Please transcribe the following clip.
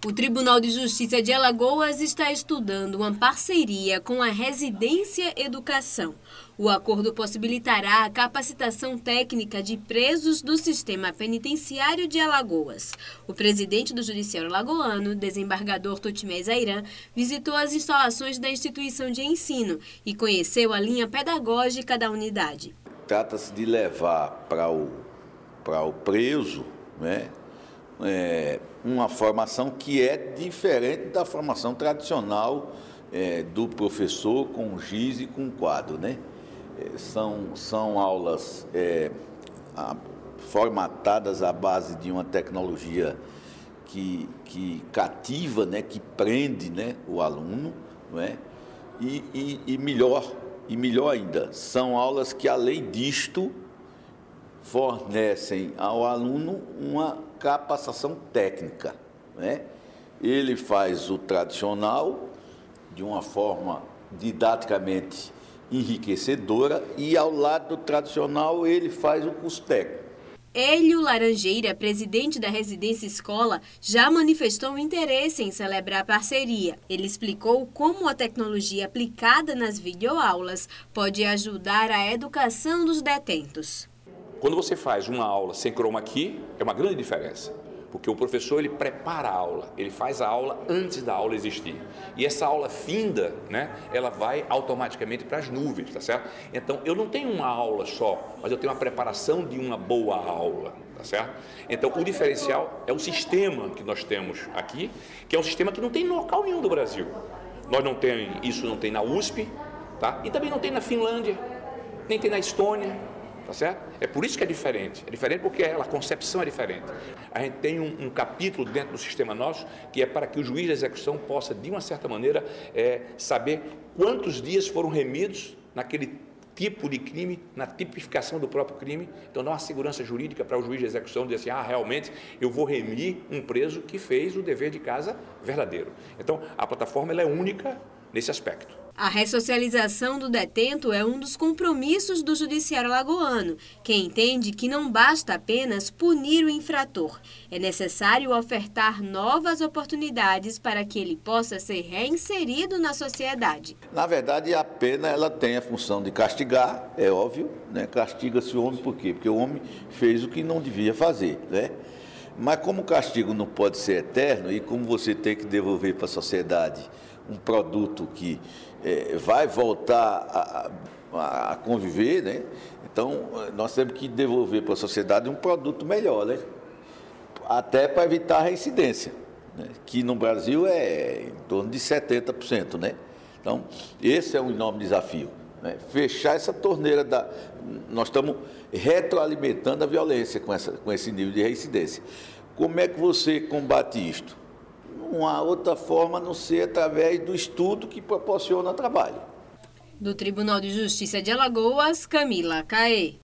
O Tribunal de Justiça de Alagoas está estudando uma parceria com a Residência Educação. O acordo possibilitará a capacitação técnica de presos do sistema penitenciário de Alagoas. O presidente do Judiciário Alagoano, desembargador Totimé Zairan, visitou as instalações da instituição de ensino e conheceu a linha pedagógica da unidade. Trata-se de levar para o preso, uma formação que é diferente da formação tradicional do professor com giz e com quadro, São aulas formatadas à base de uma tecnologia que cativa, que prende, o aluno, e melhor ainda, são aulas que, além disto, fornecem ao aluno uma capacitação técnica. Ele faz o tradicional de uma forma didaticamente enriquecedora e, ao lado do tradicional, ele faz o curso técnico. Hélio Laranjeira, presidente da Residência Escola, já manifestou interesse em celebrar a parceria. Ele explicou como a tecnologia aplicada nas videoaulas pode ajudar a educação dos detentos. Quando você faz uma aula sem chroma key, é uma grande diferença, porque o professor ele prepara a aula, ele faz a aula antes da aula existir. E essa aula finda, ela vai automaticamente para as nuvens, tá certo? Então, eu não tenho uma aula só, mas eu tenho a preparação de uma boa aula, tá certo? Então, o diferencial é o sistema que nós temos aqui, que é um sistema que não tem em local nenhum do Brasil. Isso não tem na USP, tá? E também não tem na Finlândia, nem tem na Estônia. Tá certo? É por isso que é diferente porque a concepção é diferente. A gente tem um capítulo dentro do sistema nosso que é para que o juiz de execução possa, de uma certa maneira, saber quantos dias foram remidos naquele tipo de crime, na tipificação do próprio crime. Então, dá uma segurança jurídica para o juiz de execução dizer assim, realmente, eu vou remir um preso que fez o dever de casa verdadeiro. Então, a plataforma ela é única nesse aspecto. A ressocialização do detento é um dos compromissos do Judiciário Alagoano, que entende que não basta apenas punir o infrator. É necessário ofertar novas oportunidades para que ele possa ser reinserido na sociedade. Na verdade, a pena ela tem a função de castigar, é óbvio, Castiga-se o homem por quê? Porque o homem fez o que não devia fazer, Mas como o castigo não pode ser eterno e como você tem que devolver para a sociedade um produto que vai voltar a conviver, Então, nós temos que devolver para a sociedade um produto melhor, Até para evitar a reincidência, que no Brasil é em torno de 70%, Então, esse é um enorme desafio, Fechar essa torneira Nós estamos retroalimentando a violência com esse nível de reincidência. Como é que você combate isto? Uma outra forma a não ser através do estudo que proporciona trabalho. Do Tribunal de Justiça de Alagoas, Camila Caê.